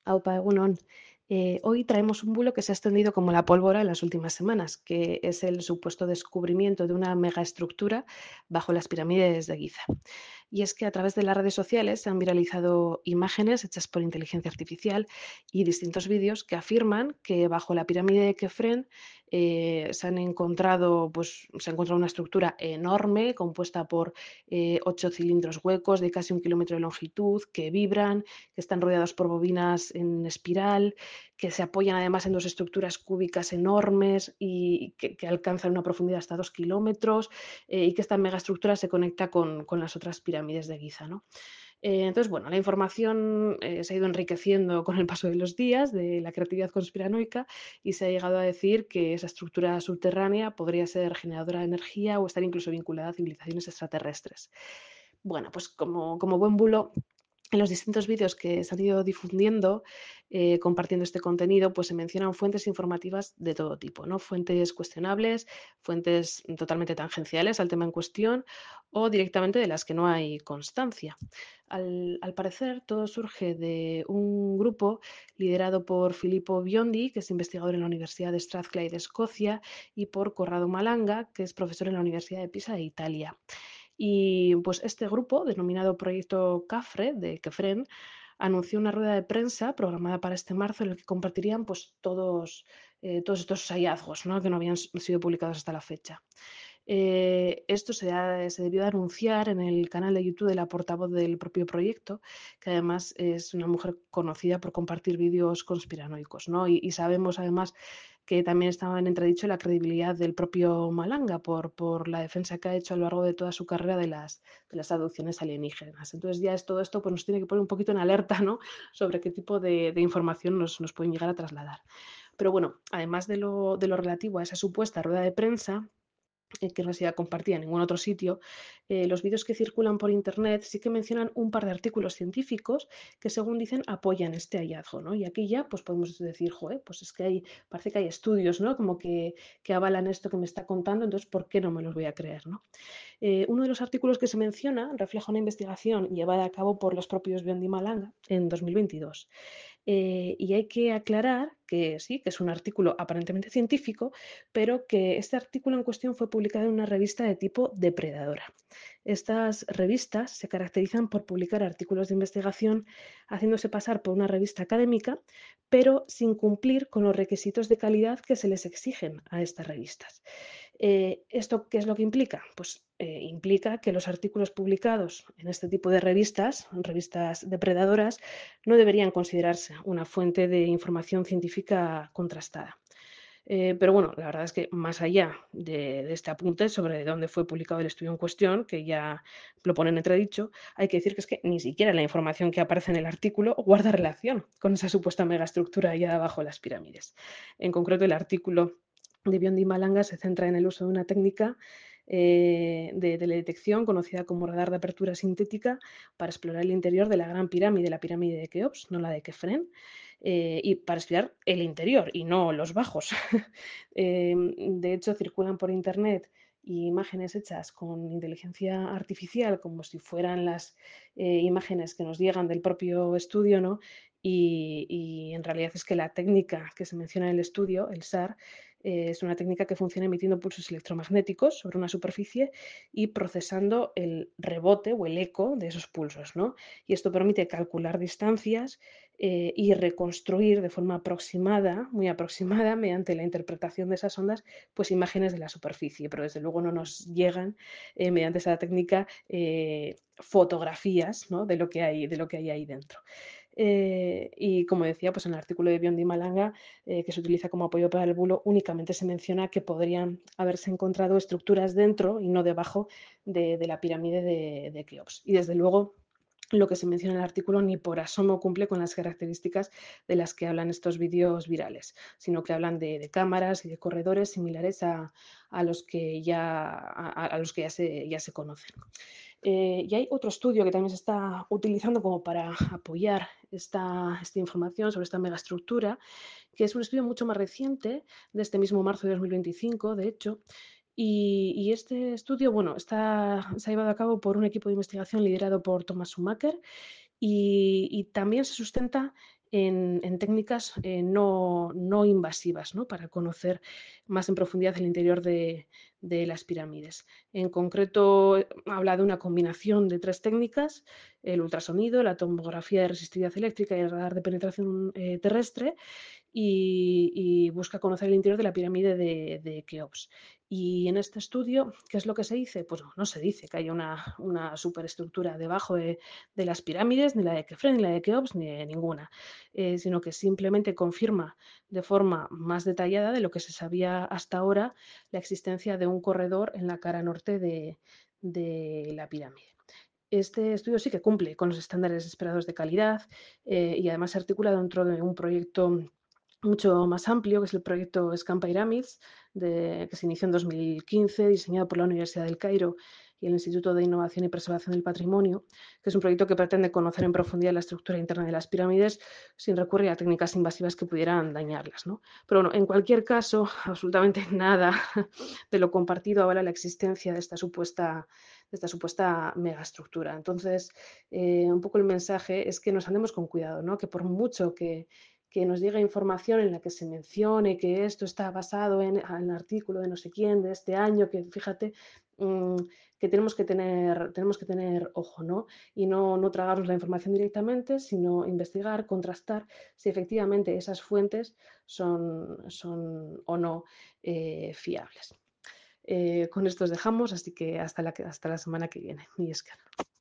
Aupa Egunon. Hoy traemos un bulo que se ha extendido como la pólvora en las últimas semanas, que es el supuesto descubrimiento de una megaestructura bajo las pirámides de Giza. Y es que a través de las redes sociales se han viralizado imágenes hechas por inteligencia artificial y distintos vídeos que afirman que bajo la pirámide de Kefren se ha encontrado una estructura enorme compuesta por 8 cilindros huecos de casi 1 kilómetro de longitud que vibran, que están rodeados por bobinas en espiral, que se apoyan además en dos estructuras cúbicas enormes y que alcanzan una profundidad hasta 2 kilómetros, y que esta megaestructura se conecta con las otras pirámides de Giza, ¿no? Entonces, bueno, la información se ha ido enriqueciendo con el paso de los días de la creatividad conspiranoica y se ha llegado a decir que esa estructura subterránea podría ser generadora de energía o estar incluso vinculada a civilizaciones extraterrestres. Bueno, pues como buen bulo, en los distintos vídeos que se han ido difundiendo, compartiendo este contenido, pues se mencionan fuentes informativas de todo tipo, ¿no? Fuentes cuestionables, fuentes totalmente tangenciales al tema en cuestión o directamente de las que no hay constancia. Al parecer, todo surge de un grupo liderado por Filippo Biondi, que es investigador en la Universidad de Strathclyde de Escocia, y por Corrado Malanga, que es profesor en la Universidad de Pisa de Italia. Y pues este grupo, denominado Proyecto CAFRE, de Kefren, anunció una rueda de prensa programada para este marzo en el que compartirían pues, todos estos hallazgos, ¿no? Que no habían sido publicados hasta la fecha. Esto se debió de anunciar en el canal de YouTube de la portavoz del propio proyecto, que además es una mujer conocida por compartir vídeos conspiranoicos, ¿no? Y sabemos además que también estaba en entredicho la credibilidad del propio Malanga por la defensa que ha hecho a lo largo de toda su carrera de las abducciones alienígenas. Entonces ya es todo esto pues nos tiene que poner un poquito en alerta, ¿no? Sobre qué tipo de información nos pueden llegar a trasladar. Pero bueno, además de lo relativo a esa supuesta rueda de prensa, que no se compartida en ningún otro sitio, los vídeos que circulan por Internet sí que mencionan un par de artículos científicos que, según dicen, apoyan este hallazgo, ¿no? Y aquí ya pues podemos decir, joder, pues es que parece que hay estudios, ¿no? Como que avalan esto que me está contando, entonces, ¿por qué no me los voy a creer, ¿no? Uno de los artículos que se menciona refleja una investigación llevada a cabo por los propios Biondi Malanga en 2022. Y hay que aclarar que sí, que es un artículo aparentemente científico, pero que este artículo en cuestión fue publicado en una revista de tipo depredadora. Estas revistas se caracterizan por publicar artículos de investigación haciéndose pasar por una revista académica, pero sin cumplir con los requisitos de calidad que se les exigen a estas revistas. ¿Esto qué es lo que implica? Pues implica que los artículos publicados en este tipo de revistas depredadoras, no deberían considerarse una fuente de información científica contrastada. Pero bueno, la verdad es que más allá de este apunte sobre dónde fue publicado el estudio en cuestión, que ya lo ponen entredicho, hay que decir que es que ni siquiera la información que aparece en el artículo guarda relación con esa supuesta megaestructura hallada bajo las pirámides. En concreto, el artículo de Biondi Malanga se centra en el uso de una técnica de teledetección conocida como radar de apertura sintética para explorar el interior de la Gran Pirámide, la pirámide de Keops, no la de Kefren, y para espiar el interior y no los bajos. De hecho, circulan por Internet imágenes hechas con inteligencia artificial, como si fueran las imágenes que nos llegan del propio estudio, ¿no? Y en realidad es que la técnica que se menciona en el estudio, el SAR, es una técnica que funciona emitiendo pulsos electromagnéticos sobre una superficie y procesando el rebote o el eco de esos pulsos, ¿no? Y esto permite calcular distancias y reconstruir de forma aproximada, muy aproximada, mediante la interpretación de esas ondas, pues imágenes de la superficie, pero desde luego no nos llegan mediante esa técnica fotografías, ¿no? de lo que hay ahí dentro. Y como decía, pues en el artículo de Biondi Malanga, que se utiliza como apoyo para el bulo, únicamente se menciona que podrían haberse encontrado estructuras dentro y no debajo de la pirámide de Keops. Y desde luego, lo que se menciona en el artículo ni por asomo cumple con las características de las que hablan estos vídeos virales, sino que hablan de cámaras y de corredores similares a los que ya se conocen. Y hay otro estudio que también se está utilizando como para apoyar esta información sobre esta megaestructura, que es un estudio mucho más reciente, de este mismo marzo de 2025, de hecho, y este estudio, bueno, se ha llevado a cabo por un equipo de investigación liderado por Thomas Schumacher y también se sustenta en técnicas no invasivas, ¿no? Para conocer más en profundidad el interior de las pirámides. En concreto, habla de una combinación de tres técnicas: el ultrasonido, la tomografía de resistividad eléctrica y el radar de penetración terrestre, y busca conocer el interior de la pirámide de Keops. Y en este estudio, ¿qué es lo que se dice? Pues no se dice que haya una superestructura debajo de las pirámides, ni la de Kefren, ni la de Keops, ni de ninguna, sino que simplemente confirma de forma más detallada de lo que se sabía hasta ahora la existencia de un corredor en la cara norte de la pirámide. Este estudio sí que cumple con los estándares esperados de calidad, y además se articula dentro de un proyecto mucho más amplio, que es el proyecto Scam Pyramids, que se inició en 2015, diseñado por la Universidad del Cairo y el Instituto de Innovación y Preservación del Patrimonio, que es un proyecto que pretende conocer en profundidad la estructura interna de las pirámides sin recurrir a técnicas invasivas que pudieran dañarlas, ¿no? Pero bueno, en cualquier caso, absolutamente nada de lo compartido avala la existencia de esta supuesta megaestructura. Entonces, un poco el mensaje es que nos andemos con cuidado, ¿no? Que por mucho que nos llegue información en la que se mencione que esto está basado en el artículo de no sé quién de este año, que fíjate, mmm, que tenemos que tener ojo, ¿no? Y no tragarnos la información directamente, sino investigar, contrastar si efectivamente esas fuentes son o no fiables. Con esto os dejamos, así que hasta la semana que viene. Mi Escar.